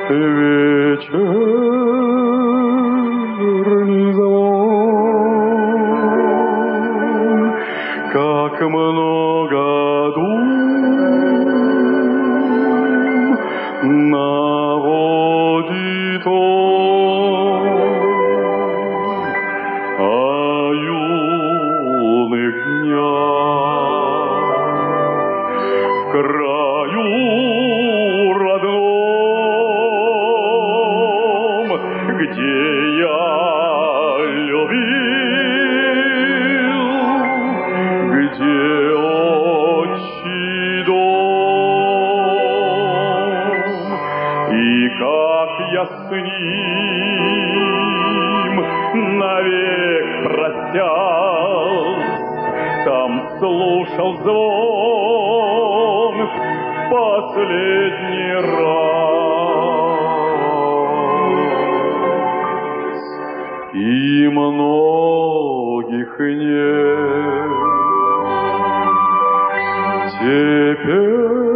вечерний звон, как много дум наводит он о юных днях в краю родном, где я любил, где отчий дом, и как я с ним навек простясь, там слушал звон последний раз, и многих нет теперь.